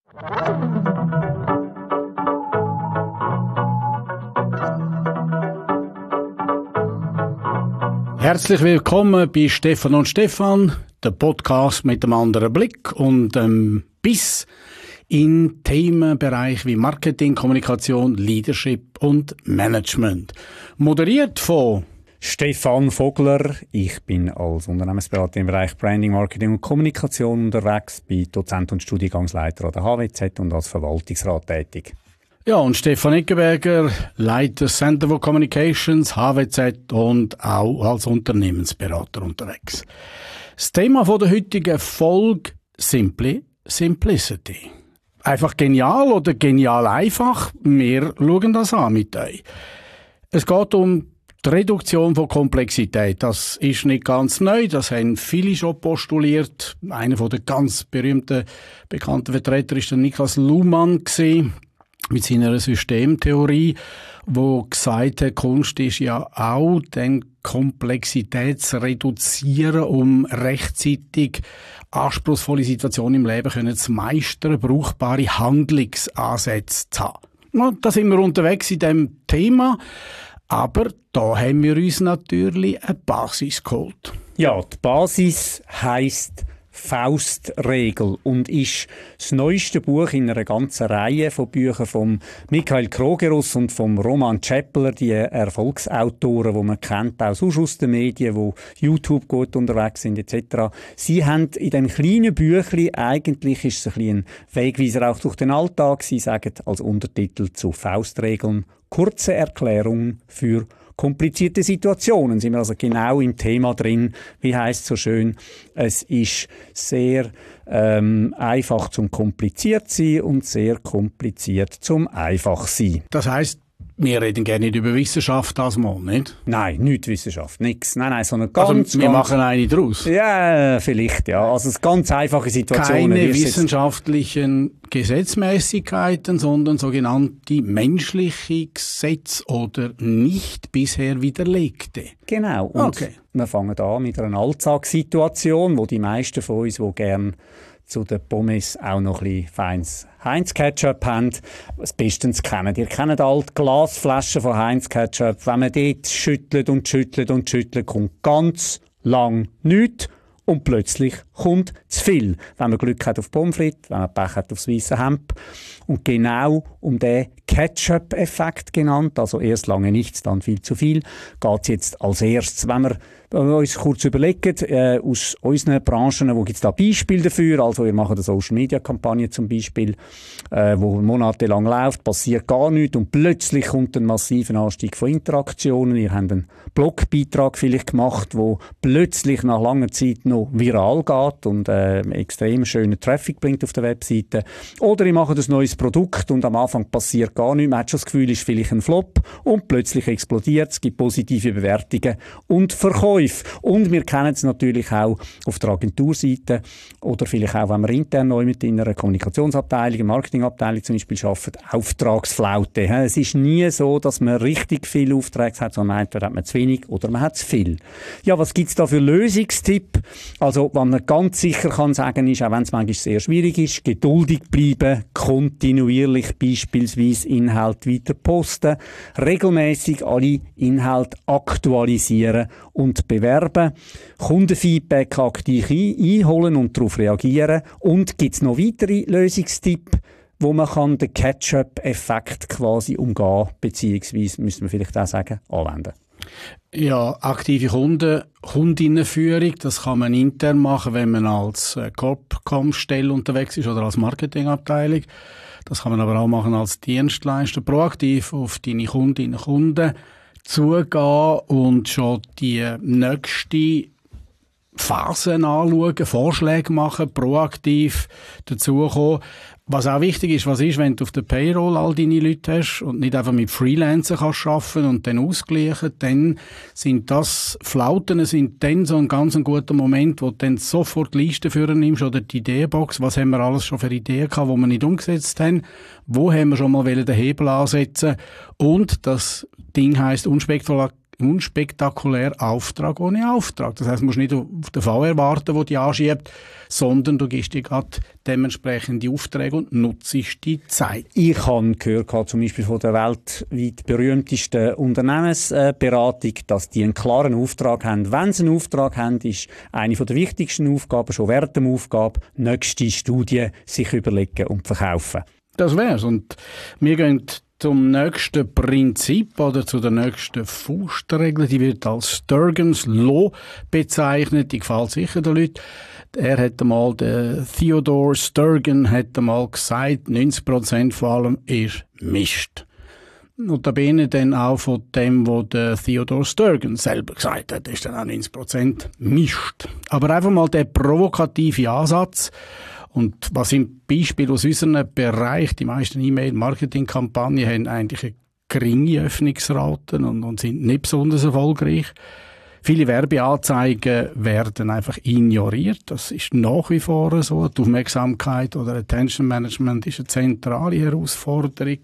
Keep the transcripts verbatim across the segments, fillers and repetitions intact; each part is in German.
Herzlich willkommen bei Stefan und Stefan, der Podcast mit einem anderen Blick und ähm, Biss in Themenbereich wie Marketing, Kommunikation, Leadership und Management. Moderiert von Stefan Vogler. Ich bin als Unternehmensberater im Bereich Branding, Marketing und Kommunikation unterwegs, bin Dozent und Studiengangsleiter an der H W Z und als Verwaltungsrat tätig. Ja, und Stefan Eckenberger, Leiter Center for Communications, H W Z und auch als Unternehmensberater unterwegs. Das Thema von der heutigen Folge: Simply Simplicity. Einfach genial oder genial einfach? Wir schauen das an mit euch. Es geht um die Reduktion von Komplexität. Das ist nicht ganz neu, das haben viele schon postuliert. Einer der ganz berühmten, bekannten Vertreter war der Niklas Luhmann mit seiner Systemtheorie, wo gesagt hat, Kunst ist ja auch, den Komplexität zu reduzieren, um rechtzeitig anspruchsvolle Situationen im Leben können zu meistern, brauchbare Handlungsansätze zu haben. Na, da sind wir unterwegs in diesem Thema, aber da haben wir uns natürlich eine Basis geholt. Ja, die Basis heisst Faustregel und ist das neueste Buch in einer ganzen Reihe von Büchern von Michael Krogerus und von Roman Chapler, die Erfolgsautoren, die man kennt, auch sonst aus den Medien, die YouTube gut unterwegs sind et cetera. Sie haben in diesem kleinen Büchlein, eigentlich ist es ein bisschen ein Wegweiser auch durch den Alltag, sie sagen als Untertitel zu Faustregeln, kurze Erklärungen für komplizierte Situationen. Sind wir also genau im Thema drin. Wie heisst es so schön? Es ist sehr ähm, einfach zum kompliziert sein und sehr kompliziert zum einfach sein. Das heisst, wir reden gerne nicht über Wissenschaft das mal, nicht? Nein, nicht Wissenschaft, nichts. Nein, nein, so eine ganz... Also wir ganz, machen eine draus. Ja, vielleicht, ja. Also es ganz einfache Situationen. Keine wissenschaftlichen Gesetzmäßigkeiten, sondern sogenannte menschliche Gesetze oder nicht bisher widerlegte. Genau. Und okay. Wir fangen an mit einer Alltagssituation, wo die meisten von uns, die gerne zu den Pommes auch noch ein bisschen feines Heinz-Ketchup haben, das bestens kennen. Ihr kennt all die Glasflaschen von Heinz-Ketchup. Wenn man dort schüttelt und schüttelt und schüttelt, kommt ganz lang nichts. Und plötzlich kommt zu viel. Wenn man Glück hat auf Pommes frites, wenn man Pech hat aufs weisse Hemd. Und genau um den Ketchup-Effekt genannt, also erst lange nichts, dann viel zu viel, geht es jetzt als erstes. Wenn wir uns kurz überlegen, äh, aus unseren Branchen, wo gibt es da Beispiele dafür? Also wir machen eine Social-Media-Kampagne zum Beispiel, äh, wo monatelang läuft, passiert gar nichts und plötzlich kommt ein massiver Anstieg von Interaktionen. Ihr habt einen Blogbeitrag vielleicht gemacht, wo plötzlich nach langer Zeit noch viral geht und äh, extrem schönen Traffic bringt auf der Webseite. Oder ihr macht ein neues Produkt und am Anfang passiert gar nichts. Man hat schon das Gefühl, es ist vielleicht ein Flop und plötzlich explodiert es, es gibt positive Bewertungen und Verkäufe. Und wir kennen es natürlich auch auf der Agenturseite oder vielleicht auch, wenn wir intern neu mit in einer Kommunikationsabteilung, einer Marketingabteilung zum Beispiel arbeiten, Auftragsflaute. Es ist nie so, dass man richtig viele Aufträge hat, sondern entweder hat man zu wenig oder man hat zu viel. Ja, was gibt es da für Lösungstipp? Also, was man ganz sicher kann sagen ist, auch wenn es manchmal sehr schwierig ist, geduldig bleiben, kontinuierlich beispielsweise Inhalt weiter posten, regelmäßig alle Inhalte aktualisieren und bewerben, Kundenfeedback aktiv einholen und darauf reagieren. Und gibt es noch weitere Lösungstipps, wo man kann den Ketchup-Effekt quasi umgehen, beziehungsweise, müssen wir vielleicht auch sagen, anwenden? Ja, aktive Kunden, Kundinnenführung, das kann man intern machen, wenn man als äh, Corp-Com-Stelle unterwegs ist oder als Marketingabteilung. Das kann man aber auch machen als Dienstleister, proaktiv auf deine Kundinnen und Kunden zugehen und schon die nächste Phasen anschauen, Vorschläge machen, proaktiv dazukommen. Was auch wichtig ist, was ist, wenn du auf der Payroll all deine Leute hast und nicht einfach mit Freelancern kannst arbeiten und dann ausgleichen, dann sind das Flauten, sind dann so ein ganz guter Moment, wo du dann sofort die Liste führen nimmst oder die Ideenbox. Was haben wir alles schon für Ideen gehabt, die wir nicht umgesetzt haben? Wo haben wir schon mal den Hebel ansetzen? Und das Ding heisst unspektakulär unspektakulär Auftrag ohne Auftrag. Das heisst, du musst nicht auf den Fall erwarten, der dich anschiebt, sondern du gibst dir gerade dementsprechende Aufträge und nutzt die Zeit. Ich habe gehört, zum Beispiel von der weltweit berühmtesten Unternehmensberatung, dass die einen klaren Auftrag haben. Wenn sie einen Auftrag haben, ist eine der wichtigsten Aufgaben, schon während der Aufgabe, nächste Studie sich überlegen und verkaufen. Das wär's. Und wir gehen zum nächsten Prinzip oder zu der nächsten Faustregel. Die wird als Sturgeon's Law bezeichnet. Die gefällt sicher den Leuten. Er hat einmal, der Theodore Sturgeon hat einmal gesagt, neunzig Prozent von allem ist Mist. Notabene dann auch von dem, was der Theodore Sturgeon selber gesagt hat, ist dann auch neunzig Prozent Mist. Aber einfach mal der provokative Ansatz. Und was sind Beispiele aus unserem Bereich? Die meisten E-Mail-Marketing-Kampagnen haben eigentlich eine geringe Öffnungsraten und, und sind nicht besonders erfolgreich. Viele Werbeanzeigen werden einfach ignoriert. Das ist nach wie vor so. Die Aufmerksamkeit oder Attention Management ist eine zentrale Herausforderung.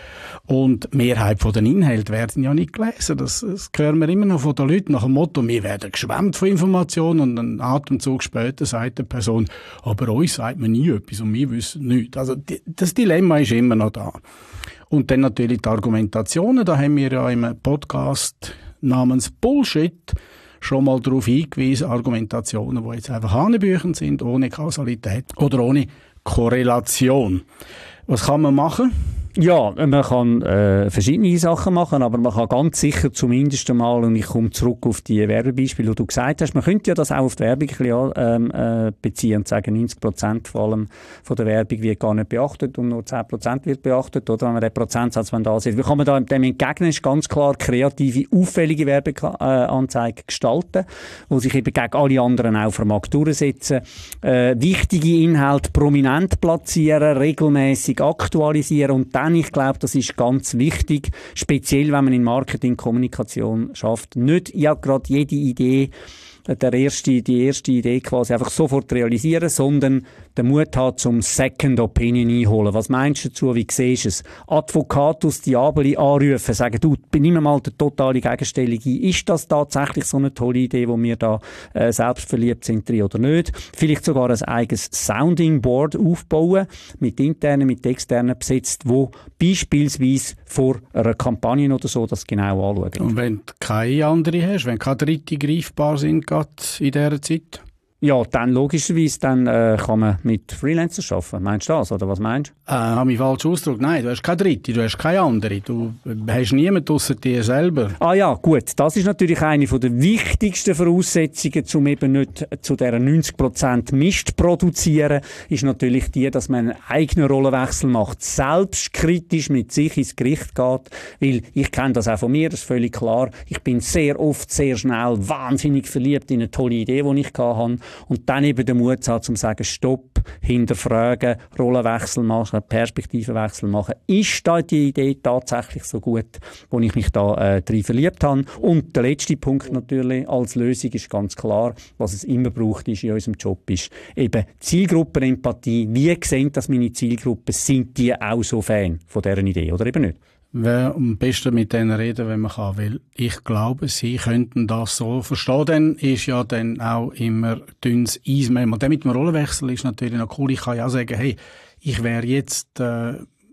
Und die Mehrheit von den Inhalten werden ja nicht gelesen. Das, das hören wir immer noch von den Leuten nach dem Motto, wir werden geschwemmt von Informationen und einen Atemzug später sagt die Person, aber uns sagt man nie etwas und wir wissen nichts. Also die, das Dilemma ist immer noch da. Und dann natürlich die Argumentationen. Da haben wir ja im Podcast namens Bullshit schon mal darauf hingewiesen, Argumentationen, die jetzt einfach Hanebüchen sind, ohne Kausalität oder ohne Korrelation. Was kann man machen? Ja, man kann äh, verschiedene Sachen machen, aber man kann ganz sicher zumindest einmal, und ich komme zurück auf die Werbebeispiele, die du gesagt hast, man könnte ja das auch auf die Werbung ein bisschen, ähm, äh, beziehen und sagen, neunzig Prozent vor allem von der Werbung wird gar nicht beachtet und nur zehn Prozent wird beachtet, oder wenn man den Prozentsatz da sieht. Wie kann man da dem entgegnen? Ist ganz klar kreative, auffällige Werbeanzeigen gestalten, die sich eben gegen alle anderen auch vermag durchsetzen, äh, wichtige Inhalte prominent platzieren, regelmäßig aktualisieren und dann, ich glaube, das ist ganz wichtig, speziell wenn man in Marketing-Kommunikation schafft, nicht ja gerade jede Idee, der erste, die erste Idee quasi einfach sofort realisieren, sondern den Mut hat, zum Second Opinion einholen. Was meinst du dazu? Wie siehst du es? Advocatus Diaboli anrufen, sagen, du, benimm mal die totale Gegenstellung ein. Ist das tatsächlich so eine tolle Idee, wo wir da äh, selbst verliebt sind drin oder nicht? Vielleicht sogar ein eigenes Sounding Board aufbauen, mit internen, mit externen besetzt, wo beispielsweise vor einer Kampagne oder so das genau anschauen. Und wenn du keine andere hast, wenn keine dritte greifbar sind, gerade in dieser Zeit? Ja, dann logischerweise dann, äh, kann man mit Freelancern arbeiten. Meinst du das, oder was meinst du? Äh, habe ich falsch ausgedrückt? Nein, du hast keine dritte, du hast keine andere. Du hast niemanden ausser dir selber. Ah ja, gut. Das ist natürlich eine der wichtigsten Voraussetzungen, um eben nicht zu dieser neunzig Prozent Mist zu produzieren, ist natürlich die, dass man einen eigenen Rollenwechsel macht, selbstkritisch mit sich ins Gericht geht. Weil ich kenne das auch von mir, das ist völlig klar. Ich bin sehr oft, sehr schnell wahnsinnig verliebt in eine tolle Idee, die ich hatte. Und dann eben den Mut hat, um zu sagen, stopp, hinterfragen, Rollenwechsel machen, Perspektivenwechsel machen. Ist da die Idee tatsächlich so gut, wo ich mich da äh, drin verliebt habe? Und der letzte Punkt natürlich als Lösung ist ganz klar, was es immer braucht ist in unserem Job, ist eben Zielgruppenempathie. Wie sehen das meine Zielgruppen? Sind die auch so Fan von dieser Idee oder eben nicht? Wer am besten mit denen reden, wenn man kann, weil ich glaube, sie könnten das so verstehen. Dann ist ja dann auch immer dünnes Eis mehr. Und dann mit dem Rollenwechsel ist natürlich noch cool. Ich kann ja auch sagen, hey, ich wäre jetzt, äh,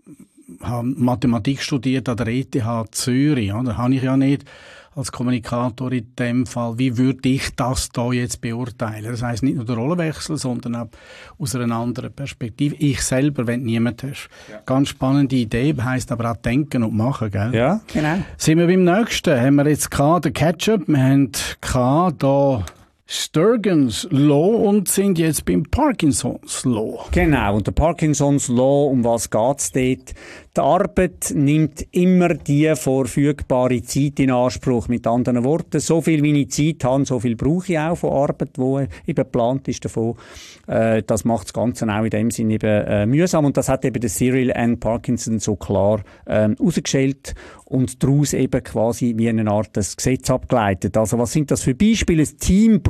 habe Mathematik studiert an der E T H Zürich, oder? Habe ich ja nicht als Kommunikator in dem Fall. Wie würde ich das da jetzt beurteilen? Das heisst nicht nur der Rollenwechsel, sondern auch aus einer anderen Perspektive. Ich selber, wenn du niemanden hast. Ja. Ganz spannende Idee, heisst aber auch denken und machen, gell? Ja, genau. Sind wir beim nächsten? Haben wir jetzt gehabt, den Ketchup, wir haben gehabt, da Sturgeon's Law und sind jetzt beim Parkinson's Law. Genau, und der Parkinson's Law, um was geht's dort? Die Arbeit nimmt immer die verfügbare Zeit in Anspruch. Mit anderen Worten, so viel wie ich Zeit habe, so viel brauche ich auch von Arbeit, die eben geplant ist davon. Äh, das macht das Ganze auch in dem Sinne eben äh, mühsam. Und das hat eben der Cyril N. Parkinson so klar ähm, herausgestellt und daraus eben quasi wie eine Art das Gesetz abgeleitet. Also was sind das für Beispiele? Ein Team braucht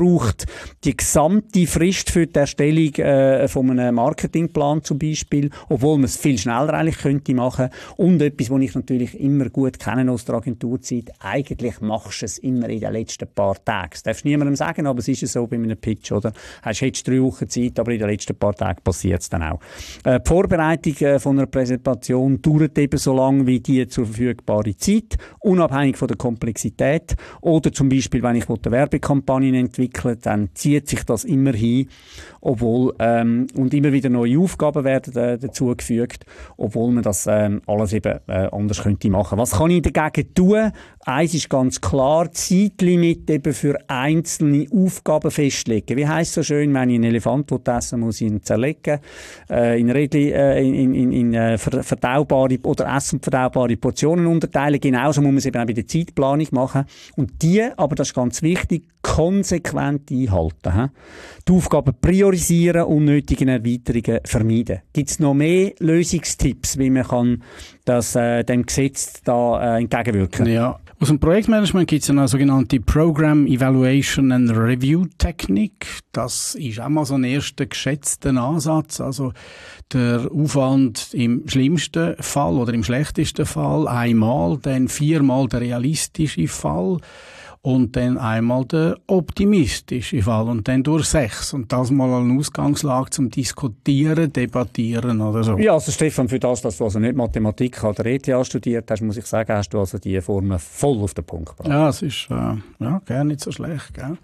braucht die gesamte Frist für die Erstellung äh, von einem Marketingplan zum Beispiel, obwohl man es viel schneller eigentlich könnte machen. Und etwas, was ich natürlich immer gut kenne aus der Agenturzeit, eigentlich machst du es immer in den letzten paar Tagen. Das darfst du niemandem sagen, aber es ist so bei einem Pitch, oder? Hast jetzt drei Wochen Zeit, aber in den letzten paar Tagen passiert es dann auch. Äh, die Vorbereitung äh, von einer Präsentation dauert eben so lange wie die zur verfügbare Zeit, unabhängig von der Komplexität. Oder zum Beispiel, wenn ich eine Werbekampagne entwickle, dann zieht sich das immer hin, obwohl, ähm, und immer wieder neue Aufgaben werden äh, dazugefügt, obwohl man das ähm, alles eben äh, anders könnte machen. Was kann ich dagegen tun? Eins ist ganz klar, Zeitlimit eben für einzelne Aufgaben festlegen. Wie heisst so schön, wenn ich einen Elefant essen muss, ich ihn zerlegen, äh, in, Rädli, äh, in, in, in äh, verdaubare oder essenverdaubare Portionen unterteilen. Genauso muss man es eben auch bei der Zeitplanung machen. Und die, aber das ist ganz wichtig, konsequent einhalten. He? Die Aufgaben priorisieren, unnötige Erweiterungen vermeiden. Gibt es noch mehr Lösungstipps, wie man kann das, äh, dem Gesetz da äh, entgegenwirken? Ja. Aus dem Projektmanagement gibt es eine sogenannte Program Evaluation and Review Technik. Das ist auch mal so ein erster geschätzter Ansatz. Also der Aufwand im schlimmsten Fall oder im schlechtesten Fall einmal, dann viermal der realistische Fall und dann einmal der optimistische Fall und dann durch sechs. Und das mal eine Ausgangslage zum Diskutieren, Debattieren oder so. Ja, also Stefan, für das, dass du also nicht Mathematik oder E T H studiert hast, muss ich sagen, hast du also die Formel voll auf den Punkt gebracht. Ja, es ist äh, ja, gar nicht so schlecht. Gell?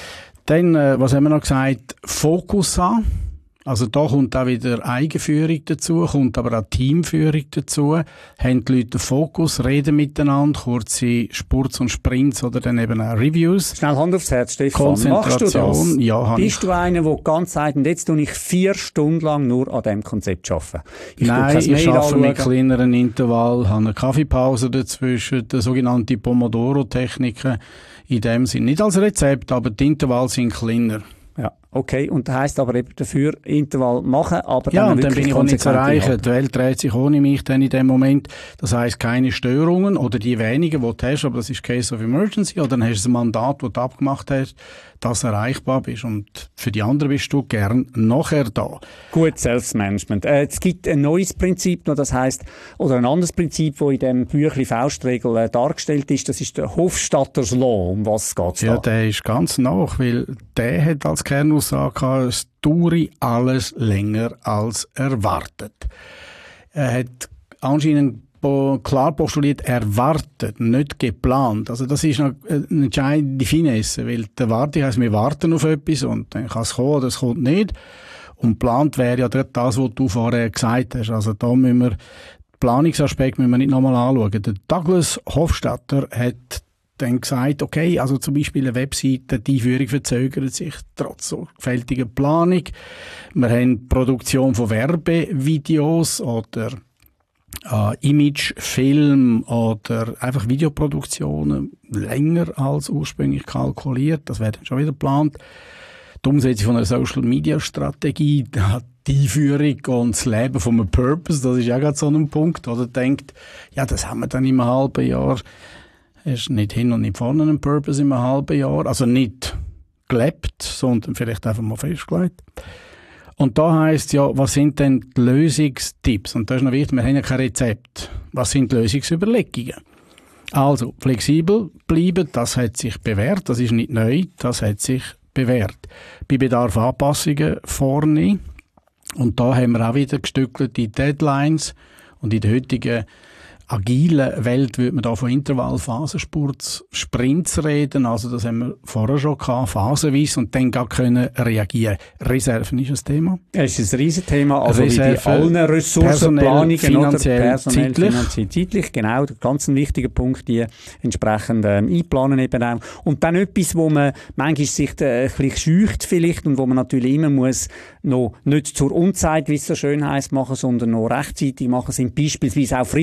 Dann, äh, was haben wir noch gesagt? Fokus an. Also da kommt auch wieder Eigenführung dazu, kommt aber auch Teamführung dazu. Haben die Leute den Fokus, reden miteinander, kurze Spurts und Sprints oder dann eben auch Reviews. Schnell Hand aufs Herz, Stefan. Konzentration, machst du das? Ja, Bist ich. du einer, der ganz sagt, und jetzt tue ich vier Stunden lang nur an diesem Konzept arbeiten? Ich Nein, ich arbeite mit kleineren Intervallen, habe eine Kaffeepause dazwischen, die sogenannte Pomodoro-Techniken. In dem Sinne nicht als Rezept, aber die Intervalle sind kleiner. Ja, okay. Und das heisst aber eben dafür Intervall machen, aber ja, dann und dann bin ich auch nicht zu erreichen. Die Welt dreht sich ohne mich dann in dem Moment. Das heisst, keine Störungen oder die wenigen, die du hast, aber das ist Case of Emergency, oder dann hast du ein Mandat, das du abgemacht hast, dass erreichbar bist. Und für die anderen bist du gern nachher da. Gut, Selbstmanagement. Äh, es gibt ein neues Prinzip noch, das heisst, oder ein anderes Prinzip, das in dem Büchlein Faustregel äh, dargestellt ist, das ist der Hofstadters Law. Um was geht's da? Ja, der ist ganz nach, weil der hat als Kernaussage gehabt, es dauere alles länger als erwartet. Er hat anscheinend klar postuliert, erwartet, nicht geplant. Also das ist noch eine entscheidende Finesse, weil die Erwartung heisst, wir warten auf etwas und dann kann es kommen oder es kommt nicht. Und geplant wäre ja dort das, was du vorher gesagt hast. Also da müssen wir, den Planungsaspekt müssen wir nicht nochmal anschauen. Der Douglas Hofstadter hat dann gesagt, okay, also zum Beispiel eine Webseite, die Einführung verzögert sich trotz sorgfältiger Planung. Wir haben die Produktion von Werbevideos oder äh, Image, Film oder einfach Videoproduktionen länger als ursprünglich kalkuliert. Das wird dann schon wieder geplant. Die Umsetzung von einer Social-Media-Strategie, die Einführung und das Leben von einem Purpose, das ist ja gerade so ein Punkt, oder denkt, ja, das haben wir dann in einem halben Jahr. Es ist nicht hin und nicht vorne ein Purpose in einem halben Jahr. Also nicht gelebt, sondern vielleicht einfach mal festgelegt. Und da heisst ja, was sind denn die Lösungstipps? Und das ist noch wichtig, wir haben ja kein Rezept. Was sind die Lösungsüberlegungen? Also, flexibel bleiben, das hat sich bewährt, das ist nicht neu, das hat sich bewährt. Bei Bedarf Anpassungen vorne. Und da haben wir auch wieder gestückelte Deadlines. Und in der heutigen agilen Welt würde man da von Intervall, Phasenspurts, Sprints reden. Also das haben wir vorher schon gehabt, phasenweise, und dann gar können reagieren. Reserven ist ein Thema. Es ist ein Riesenthema, also Reserve, wie bei allen Ressourcenplanungen, finanziell, oder personell, zeitlich. finanziell, zeitlich, genau, der ganz ein wichtiger Punkt, die entsprechend ähm, einplanen eben auch. Und dann etwas, wo man manchmal sich äh, ein bisschen scheucht vielleicht und wo man natürlich immer muss noch nicht zur Unzeit, wie es so schön heisst, machen, sondern noch rechtzeitig machen, sind beispielsweise auch Fristverlängerungen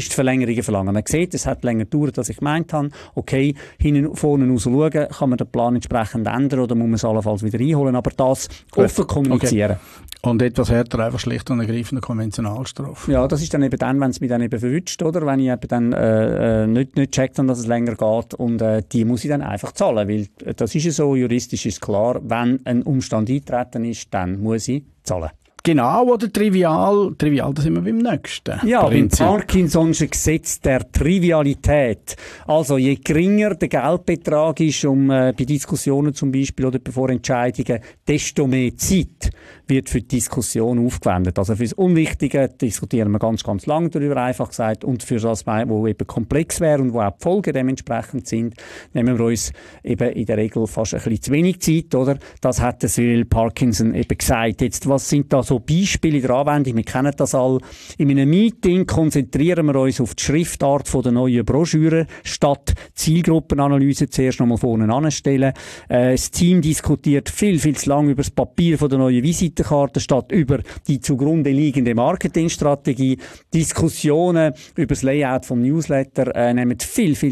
Änderungen verlangen. Man sieht, es hat länger gedauert, als ich gemeint habe. Okay, hinten, vorne raus schauen, kann man den Plan entsprechend ändern oder muss man es allenfalls wieder einholen, aber das offen kommunizieren. Okay. Und etwas härter einfach schlicht und ergreifend Konventionalstrafe. Ja, das ist dann eben dann, wenn es mich dann eben verwünscht, oder? Wenn ich eben dann äh, nicht, nicht checkt, dass es länger geht und äh, die muss ich dann einfach zahlen, weil das ist ja so, juristisch ist klar, wenn ein Umstand eintreten ist, dann muss ich zahlen. Genau, oder trivial, trivial, da sind wir beim nächsten. Ja, beim Parkinson'schen Gesetz der Trivialität. Also, je geringer der Geldbetrag ist, um äh, bei Diskussionen zum Beispiel oder bei Vorentscheidungen, desto mehr Zeit wird für die Diskussion aufgewendet. Also für das Unwichtige diskutieren wir ganz, ganz lang darüber, einfach gesagt. Und für das, wo eben komplex wäre und wo auch die Folgen dementsprechend sind, nehmen wir uns eben in der Regel fast ein bisschen zu wenig Zeit, oder? Das hat der Cyril Parkinson eben gesagt. Jetzt, was sind da so Beispiele in der Anwendung? Wir kennen das alle. In einem Meeting konzentrieren wir uns auf die Schriftart von der neuen Broschüre, statt Zielgruppenanalyse zuerst nochmal vorne anstellen. Äh, das Team diskutiert viel, viel zu lang über das Papier von der neuen Visitenkarte, statt über die zugrunde liegende Marketingstrategie. Diskussionen über das Layout vom Newsletter äh, nehmen viel, viel,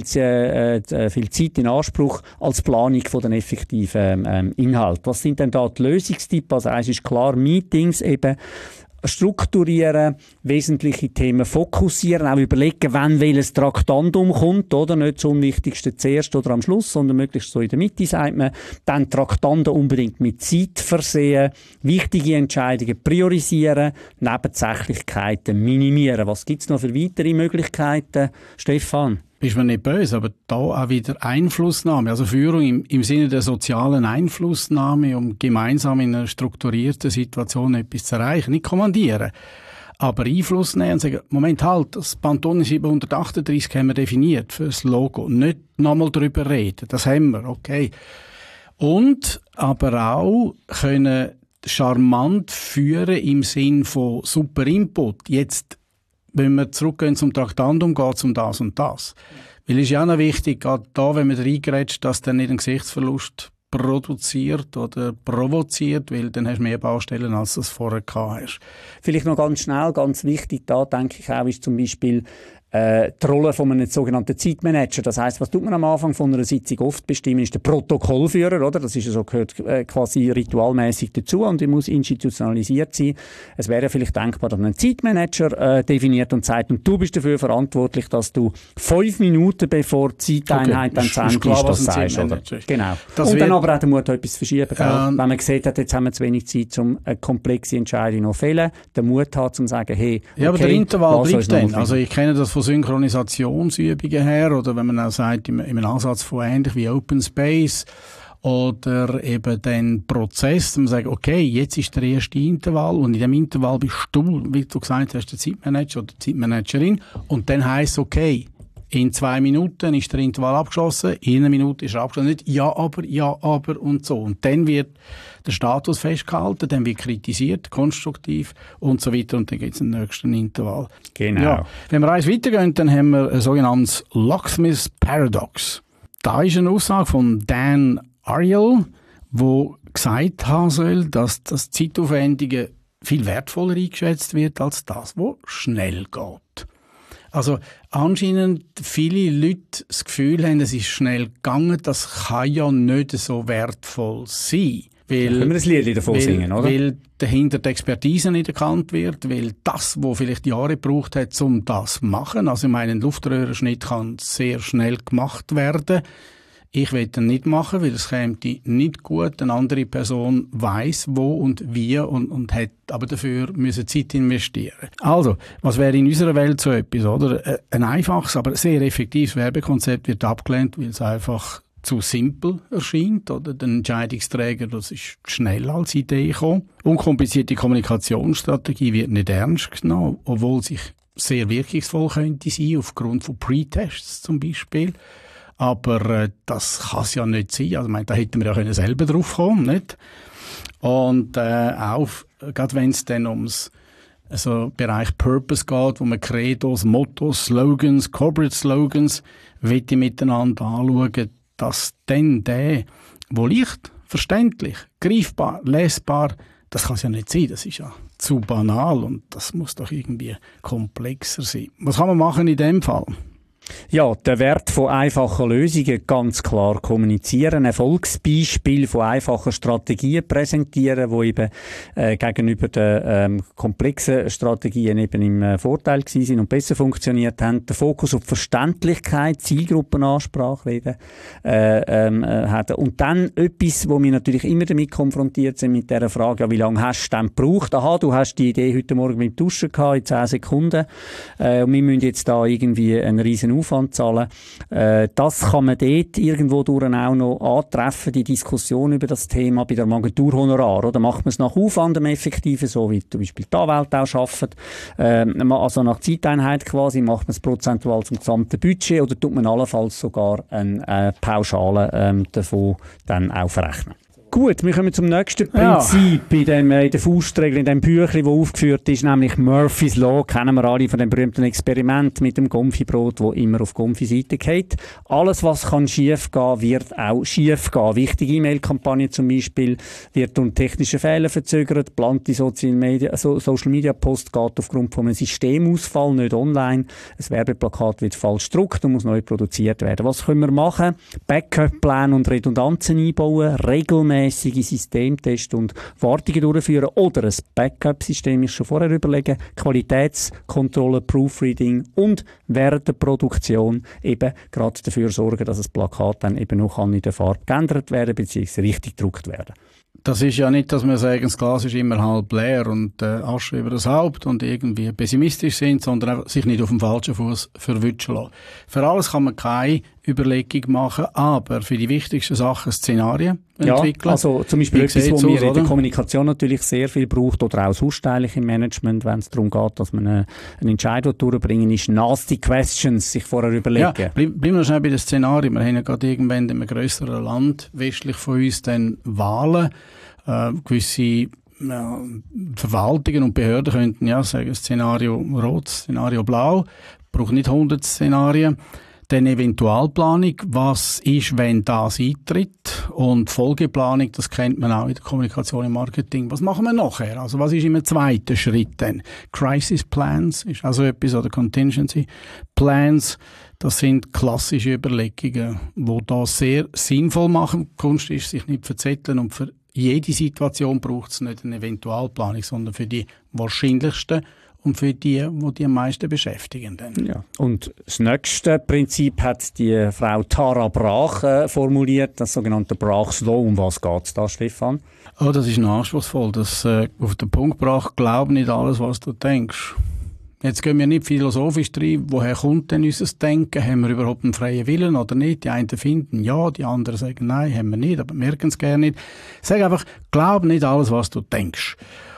äh, viel Zeit in Anspruch als Planung von den effektiven ähm, Inhalt. Was sind denn da die Lösungstipps? Also eins ist klar, Meetings eben strukturieren, wesentliche Themen fokussieren, auch überlegen, wann welches Traktandum kommt, oder? Nicht das Unwichtigste zuerst oder am Schluss, sondern möglichst so in der Mitte, sagt man. Dann Traktanden unbedingt mit Zeit versehen, wichtige Entscheidungen priorisieren, Nebensächlichkeiten minimieren. Was gibt es noch für weitere Möglichkeiten, Stefan? Bist mir nicht böse, aber da auch wieder Einflussnahme, also Führung im, im Sinne der sozialen Einflussnahme, um gemeinsam in einer strukturierten Situation etwas zu erreichen. Nicht kommandieren, aber Einfluss nehmen und sagen, Moment halt, das Pantone siebenhundertachtunddreissig haben wir definiert für das Logo. Nicht nochmal darüber reden, das haben wir, okay. Und aber auch können charmant führen im Sinn von super Input. Jetzt wenn wir zurückgehen zum Traktandum, geht es um das und das. Weil es ist ja auch noch wichtig, gerade da, wenn man reingerätscht, dass dann nicht ein Gesichtsverlust produziert oder provoziert, weil dann hast du mehr Baustellen, als du es vorher gehabt hast. Vielleicht noch ganz schnell, ganz wichtig, da denke ich auch, ist zum Beispiel äh, die Rolle von einem sogenannten Zeitmanager. Das heisst, was tut man am Anfang von einer Sitzung oft bestimmen, ist der Protokollführer, oder? Das ist ja so, gehört äh, quasi ritualmäßig dazu und die muss institutionalisiert sein. Es wäre vielleicht denkbar, dass man einen Zeitmanager äh, definiert und sagt, und du bist dafür verantwortlich, dass du fünf Minuten bevor die Zeiteinheit okay. dann zu Ende ist, das sagst, oder? Genau. Das und dann aber auch der Mut, etwas zu verschieben. Ähm, Wenn man sieht, jetzt haben wir zu wenig Zeit, um eine komplexe Entscheidung noch zu fällen, den Mut hat, um zu sagen, hey, okay, ja, aber der Intervall bleibt dann. Also ich kenne das von Synchronisationsübungen her oder wenn man auch sagt, im, im Ansatz von ähnlich wie Open Space oder eben den Prozess, man sagt, okay, jetzt ist der erste Intervall und in dem Intervall bist du, wie du gesagt hast, der Zeitmanager oder die Zeitmanagerin und dann heisst okay, in zwei Minuten ist der Intervall abgeschlossen, in einer Minute ist er abgeschlossen. Nicht ja, aber, ja, aber und so. Und dann wird der Status festgehalten, dann wird kritisiert, konstruktiv und so weiter. Und dann gibt es einen nächsten Intervall. Genau. Ja. Wenn wir eins weitergehen, dann haben wir ein sogenanntes Locksmith's Paradox. Da ist eine Aussage von Dan Ariely, wo gesagt haben soll, dass das Zeitaufwendige viel wertvoller eingeschätzt wird als das, was schnell geht. Also anscheinend viele Leute das Gefühl haben, es ist schnell gegangen, das kann ja nicht so wertvoll sein. Weil, können wir ein Lied davon weil, singen, oder? Weil dahinter die Expertise nicht erkannt wird, weil das, was vielleicht Jahre gebraucht hat, um das zu machen, also ich meine, ein Luftröhrenschnitt kann sehr schnell gemacht werden. Ich will den nicht machen, weil es käme nicht gut. Eine andere Person weiss, wo und wie und, und hat aber dafür müssen Zeit investieren. Also, was wäre in unserer Welt so etwas, oder? Ein einfaches, aber sehr effektives Werbekonzept wird abgelehnt, weil es einfach zu simpel erscheint, oder? Der Entscheidungsträger, das ist schnell als Idee gekommen. Unkomplizierte Kommunikationsstrategie wird nicht ernst genommen, obwohl sich sehr wirkungsvoll könnte sein, aufgrund von Pre-Tests zum Beispiel. Aber äh, das kann es ja nicht sein. Also, ich meine, da hätten wir ja können selber drauf kommen, nicht? Und äh, auch, gerade wenn es dann ums also Bereich Purpose geht, wo man Credos, Mottos, Slogans, Corporate Slogans, will ich miteinander anschauen, dass dann der, wo leicht, verständlich, greifbar, lesbar, das kann es ja nicht sein. Das ist ja zu banal und das muss doch irgendwie komplexer sein. Was kann man machen in dem Fall? Ja, der Wert von einfachen Lösungen ganz klar kommunizieren, Erfolgsbeispiel von einfachen Strategien präsentieren, die eben äh, gegenüber den ähm, komplexen Strategien eben im äh, Vorteil gewesen sind und besser funktioniert haben. Der Fokus auf Verständlichkeit, Zielgruppenansprache reden, äh, ähm, äh, hat. Und dann etwas, wo wir natürlich immer damit konfrontiert sind mit dieser Frage, ja, wie lange hast du denn gebraucht? Aha, du hast die Idee heute Morgen mit dem Duschen gehabt, in zehn Sekunden, äh, und wir müssen jetzt da irgendwie einen riesen Aufwand zahlen. Äh, das kann man dort irgendwo durch auch noch antreffen, die Diskussion über das Thema bei der Agenturhonorar. Oder macht man es nach Aufwand am effektiven, so wie zum Beispiel die Anwälte auch arbeiten, äh, also nach Zeiteinheit quasi, macht man es prozentual zum gesamten Budget oder tut man allenfalls sogar eine äh, Pauschale ähm, davon dann auch verrechnen. Gut, wir kommen zum nächsten Prinzip ja. in, dem, in der Faustregel, in dem Büchlein, das aufgeführt ist, nämlich Murphy's Law. Kennen wir alle von dem berühmten Experiment mit dem Gonfi-Brot, das immer auf Gonfi-Seite geht. Alles, was kann schief gehen, wird auch schief gehen. Wichtige E-Mail-Kampagne zum Beispiel wird durch technische Fehler verzögert. Plante Social-Media-Post geht aufgrund von einem Systemausfall nicht online. Ein Werbeplakat wird falsch gedruckt und muss neu produziert werden. Was können wir machen? Backup-Pläne und Redundanzen einbauen, regelmäßig Systemtests und Wartungen durchführen oder ein Backup-System ist schon vorher überlegen, Qualitätskontrolle, Proofreading und während der Produktion eben gerade dafür sorgen, dass das Plakat dann eben noch in der Farbe geändert werden bzw. richtig gedruckt werden. Das ist ja nicht, dass wir sagen, das Glas ist immer halb leer und äh, Asche über das Haupt und irgendwie pessimistisch sind, sondern einfach sich nicht auf dem falschen Fuß verwutschen lassen. Für alles kann man keine Überlegung machen, aber für die wichtigsten Sachen Szenarien entwickeln. Ja, also zum Beispiel etwas, was wir in der Kommunikation natürlich sehr viel braucht oder auch sonst eigentlich im Management, wenn es darum geht, dass man eine, einen Entscheid durchbringen, ist nasty questions sich vorher überlegen. Ja, bleiben wir schnell bei den Szenarien. Wir haben ja gerade irgendwann in einem grösseren Land westlich von uns dann Wahlen. Äh, gewisse ja, Verwaltungen und Behörden könnten ja sagen, Szenario rot, Szenario blau, braucht nicht hundert Szenarien. Dann Eventualplanung, was ist, wenn das eintritt, und Folgeplanung, das kennt man auch in der Kommunikation im Marketing. Was machen wir nachher? Also was ist im zweiten Schritt dann? Crisis Plans ist also etwas, oder Contingency Plans, das sind klassische Überlegungen, die das sehr sinnvoll machen. Die Kunst ist, sich nicht verzetteln, und für jede Situation braucht es nicht eine Eventualplanung, sondern für die wahrscheinlichsten und für die, die die am meisten beschäftigen. Dann. Ja. Und das nächste Prinzip hat die Frau Tara Brach äh, formuliert, das sogenannte Brach's Law. Um was geht es da, Stefan? Oh, das ist anspruchsvoll. Das, äh, auf den Punkt gebracht, glaub nicht alles, was du denkst. Jetzt gehen wir nicht philosophisch rein, woher kommt denn unser Denken? Haben wir überhaupt einen freien Willen oder nicht? Die einen finden ja, die anderen sagen nein, haben wir nicht, aber merken es gerne nicht. Sag einfach, glaub nicht alles, was du denkst.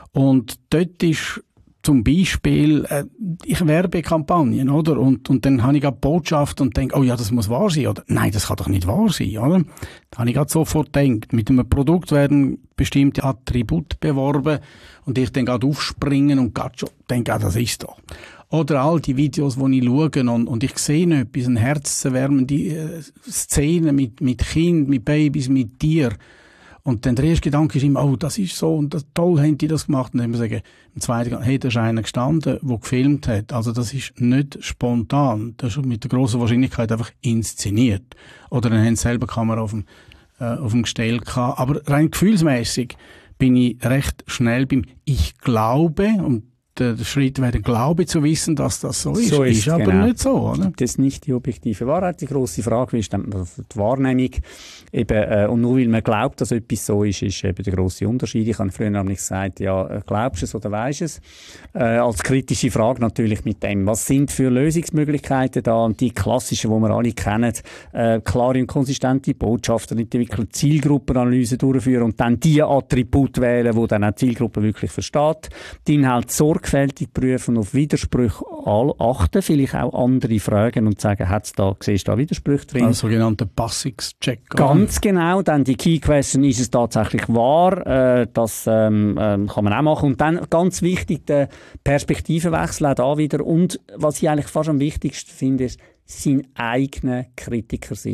Und dort ist zum Beispiel äh, ich Werbekampagnen, oder? Und, und dann habe ich gerade Botschaft und denke, oh ja, das muss wahr sein, oder? Nein, das kann doch nicht wahr sein, oder? Da habe ich gerade sofort gedacht, mit einem Produkt werden bestimmte Attribute beworben und ich dann gerade aufspringen und gerade schon denke, ah, das ist doch. Oder all die Videos, die ich schaue und, und ich sehe etwas, eine herzerwärmende äh, Szene mit, mit Kind, mit Babys, mit Tieren. Und dann der erste Gedanke ist immer, oh, das ist so und das, toll haben die das gemacht. Und dann sagen wir, im zweiten, hey, da ist einer gestanden, der gefilmt hat. Also das ist nicht spontan. Das ist mit der grossen Wahrscheinlichkeit einfach inszeniert. Oder dann haben sie selber die Kamera auf dem, äh, auf dem Gestell gehabt. Aber rein gefühlsmäßig bin ich recht schnell beim Ich glaube, und der Schritt wäre, Glaube zu wissen, dass das so ist. So ist, ist aber genau. nicht so, oder? Das ist nicht die objektive Wahrheit. Die grosse Frage ist dann die Wahrnehmung. Eben, äh, und nur weil man glaubt, dass etwas so ist, ist eben der grosse Unterschied. Ich habe früher nämlich gesagt, ja, glaubst du es oder weisst du es? Äh, als kritische Frage natürlich mit dem, was sind für Lösungsmöglichkeiten da? Und die klassischen, die wir alle kennen, äh, klare und konsistente Botschaften entwickeln, Zielgruppenanalyse durchführen und dann die Attribute wählen, die dann auch die Zielgruppe wirklich versteht. Die Inhalte sorgfältig prüfen, auf Widersprüche achten, vielleicht auch andere fragen und sagen, hat's da, siehst du da Widersprüche drin? Ein sogenannter Passungscheck. Ganz genau, dann die Key Question, ist es tatsächlich wahr? Äh, das ähm, ähm, kann man auch machen. Und dann ganz wichtig, der Perspektivenwechsel auch da wieder. Und was ich eigentlich fast am wichtigsten finde, ist, sein eigener Kritiker sein.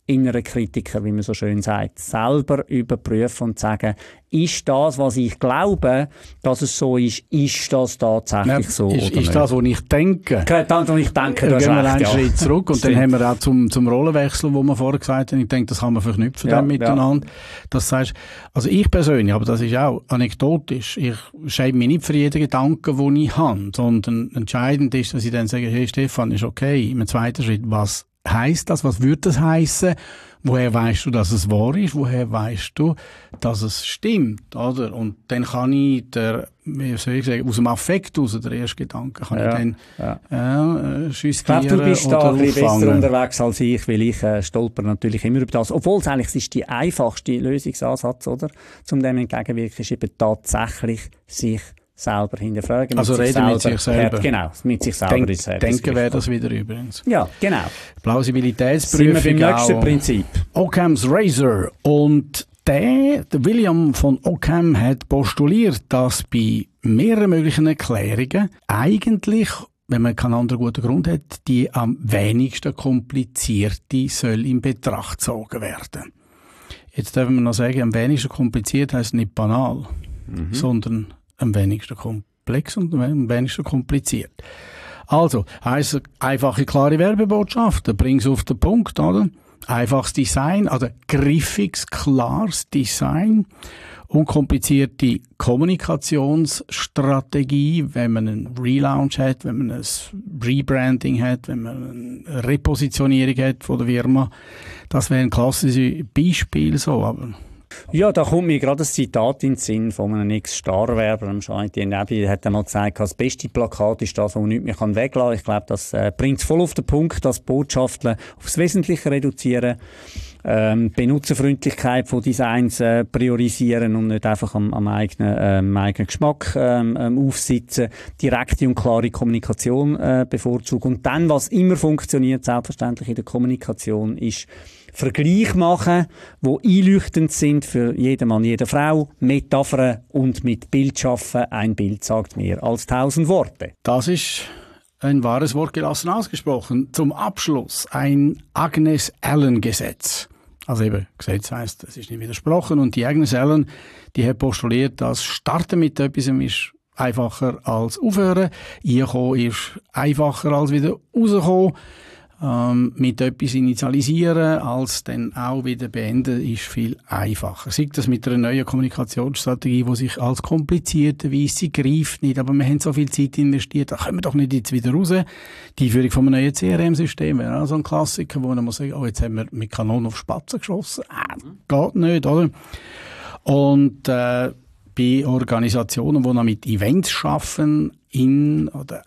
inneren Kritiker, wie man so schön sagt, selber überprüfen und sagen, ist das, was ich glaube, dass es so ist, ist das tatsächlich ja, so ist, oder ist nicht? das, was ich denke? Das, was ich denke, da gehen wir einen ja. Schritt zurück und dann haben wir auch zum, zum Rollenwechsel, wo wir vorher gesagt haben, ich denke, das kann man verknüpfen ja, dann miteinander. Ja. Das heißt, also ich persönlich, aber das ist auch anekdotisch, ich schreibe mir nicht für jeden Gedanken, den ich habe, sondern entscheidend ist, dass ich dann sage, hey Stefan, ist okay, im zweiten Schritt, was heisst das, was würde das heissen? Woher weißt du, dass es wahr ist? Woher weißt du, dass es stimmt? Oder? Und dann kann ich, der, wie soll ich sagen, aus dem Affekt raus, der erste Gedanke, kann ja, ich dann ja. äh, justieren. Ich glaube, du bist da ein bisschen besser unterwegs als ich, weil ich äh, stolper natürlich immer über das. Obwohl es eigentlich ist die einfachste Lösungsansatz, oder? Zum dem entgegenwirken, ist eben tatsächlich sich selber hinterfragen. Also reden mit sich selber. Genau, mit sich selber Denk, ins Herz. Denken wäre das wieder übrigens. Ja, genau. Plausibilitätsprüfung sind wir beim nächsten auch. Prinzip. Occam's Razor. Und der, der William von Occam hat postuliert, dass bei mehreren möglichen Erklärungen eigentlich, wenn man keinen anderen guten Grund hat, die am wenigsten komplizierte soll in Betracht gezogen werden. Jetzt dürfen wir noch sagen, am wenigsten kompliziert heisst nicht banal, mhm. sondern am wenigsten komplex und am wenigsten kompliziert. Also, heisst einfache, klare Werbebotschaften, bring's auf den Punkt, oder? Einfaches Design, also griffiges, klares Design, unkomplizierte Kommunikationsstrategie, wenn man einen Relaunch hat, wenn man ein Rebranding hat, wenn man eine Repositionierung hat von der Firma. Das wäre ein klassisches Beispiel so, aber ja, da kommt mir gerade ein Zitat in den Sinn von einem Ex-Starwerber, dem Scheintien Nebi, der hat einmal gesagt, das beste Plakat ist das, das man nicht mehr weglassen kann. Ich glaube, das äh, bringt es voll auf den Punkt, dass Botschaften aufs Wesentliche reduzieren, ähm, Benutzerfreundlichkeit von Designs äh, priorisieren und nicht einfach am, am eigenen, ähm, eigenen Geschmack ähm, ähm, aufsitzen, direkte und klare Kommunikation äh, bevorzugen. Und dann, was immer funktioniert, selbstverständlich in der Kommunikation, ist Vergleich machen, die einleuchtend sind für jeden Mann, jede Frau, Metaphern und mit Bild schaffen. Ein Bild sagt mehr als tausend Worte. Das ist ein wahres Wort gelassen ausgesprochen. Zum Abschluss ein Agnes-Allen-Gesetz. Also eben, Gesetz heisst, es ist nicht widersprochen. Und die Agnes Allen, die hat postuliert, dass Starten mit etwas ist einfacher als aufhören. Einkommen ist einfacher als wieder rauskommen. Ähm, mit etwas initialisieren, als dann auch wieder beenden, ist viel einfacher. Sei das mit einer neuen Kommunikationsstrategie, die sich als kompliziert erweist, sie greift nicht, aber wir haben so viel Zeit investiert, da kommen wir doch nicht jetzt wieder raus. Die Einführung von einem neuen C R M-System wäre auch so ein Klassiker, wo man muss sagen, oh, jetzt haben wir mit Kanonen auf Spatzen geschossen. Äh, geht nicht, oder? Und äh, bei Organisationen, die noch mit Events arbeiten, in- oder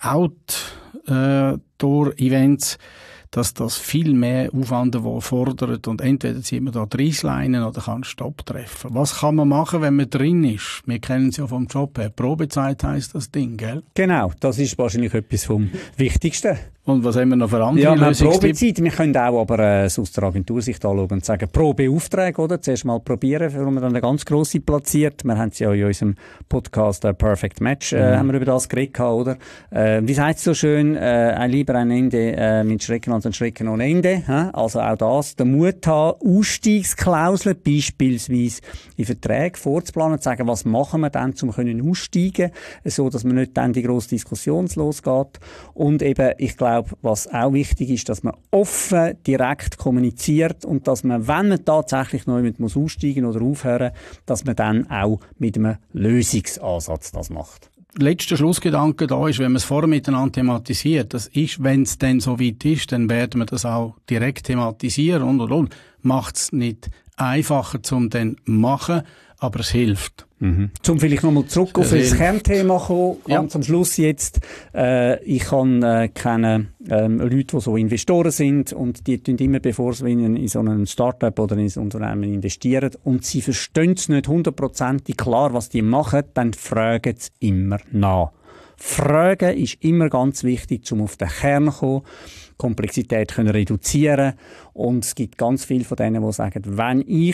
Outdoor-Events, dass das viel mehr Aufwand fordert und entweder zieht man da die Reissleinen oder kann Stopp treffen. Was kann man machen, wenn man drin ist? Wir kennen es ja vom Job her. Probezeit heisst das Ding, gell? Genau, das ist wahrscheinlich etwas vom Wichtigsten. Und was haben wir noch für andere ja, Lösungstipps? Probezeit. Wir können auch aber äh, aus der Agentursicht anschauen und sagen, Probeaufträge, oder? Zuerst mal probieren, bevor man dann eine ganz grosse platziert. Wir haben es ja in unserem Podcast äh, Perfect Match, äh, mhm. haben wir über das geredet, oder? Äh, wie sagt es so schön, äh, ein lieber ein Ende äh, mit Schrecken als ein Schrecken ohne Ende. Hä? Also auch das, der Mut haben, Ausstiegsklauseln beispielsweise in Verträgen vorzuplanen, zu sagen, was machen wir dann, um können aussteigen, so dass man nicht dann die grosse Diskussion losgeht. Und eben, ich glaube, was auch wichtig ist, dass man offen, direkt kommuniziert und dass man, wenn man tatsächlich neu mit muss aussteigen oder aufhören, dass man dann auch mit einem Lösungsansatz das macht. Letzter Schlussgedanke da ist, wenn man es vorher miteinander thematisiert, das ist, wenn es dann so weit ist, dann werden wir das auch direkt thematisieren und, und, und. Macht es nicht einfacher zum dann machen, aber es hilft. Mhm. Zum vielleicht nochmal zurück auf das Kernthema kommen, ja. Ganz am Schluss jetzt. Äh, ich kann äh, kenne ähm, Leute, die so Investoren sind und die tun immer, bevor sie in, in so ein Startup oder in ein Unternehmen investieren und sie verstehen es nicht hundertprozentig klar, was die machen, dann fragen sie immer nach. Fragen ist immer ganz wichtig, um auf den Kern zu kommen, Komplexität können reduzieren und es gibt ganz viele von denen, die sagen, wenn ich es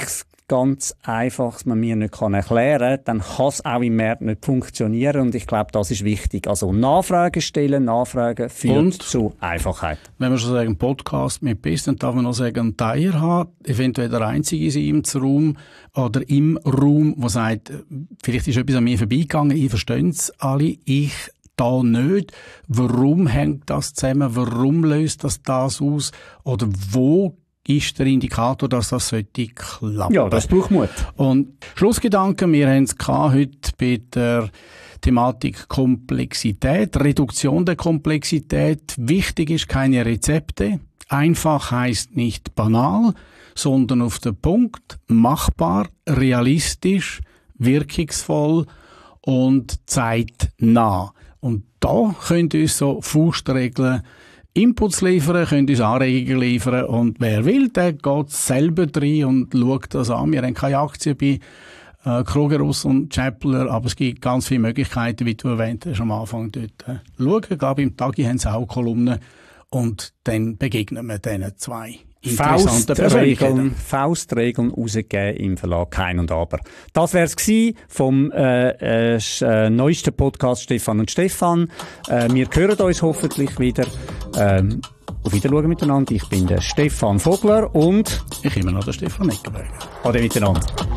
ganz Einfaches man mir nicht kann erklären kann, dann kann es auch im Markt nicht funktionieren. Und ich glaube, das ist wichtig. Also Nachfragen stellen, Nachfragen führt und, zu Einfachheit. Wenn wir schon sagen, Podcast mit Biss, dann darf man noch sagen, ein Teier hat, eventuell der Einzige ist im Raum oder im Raum, der sagt, vielleicht ist etwas an mir vorbeigegangen, ich verstehe es alle, ich da nicht. Warum hängt das zusammen? Warum löst das das aus? Oder wo ist der Indikator, dass das sollte klappen? Ja, das braucht Mut. Und Schlussgedanken, wir haben es heute bei der Thematik Komplexität, Reduktion der Komplexität. Wichtig ist keine Rezepte. Einfach heisst nicht banal, sondern auf den Punkt, machbar, realistisch, wirkungsvoll und zeitnah. Und da könnt ihr uns so Faustregeln Inputs liefern, könnt uns Anregungen liefern und wer will, der geht selber rein und schaut das an. Wir haben keine Aktien bei äh, Krogerus und Chappler, aber es gibt ganz viele Möglichkeiten, wie du erwähnt hast am Anfang dort. Äh, schauen, ich glaube im Tagi haben sie auch Kolumnen und dann begegnen wir diesen zwei. Faustregeln, Faustregeln rausgegeben im Verlag Kein und Aber. Das wäre es gewesen vom äh, äh, neuesten Podcast Stefan und Stefan. Äh, wir hören uns hoffentlich wieder. Ähm, auf Wiedersehen miteinander. Ich bin der Stefan Vogler und ich immer noch der Stefan Eckenberger. Ade miteinander.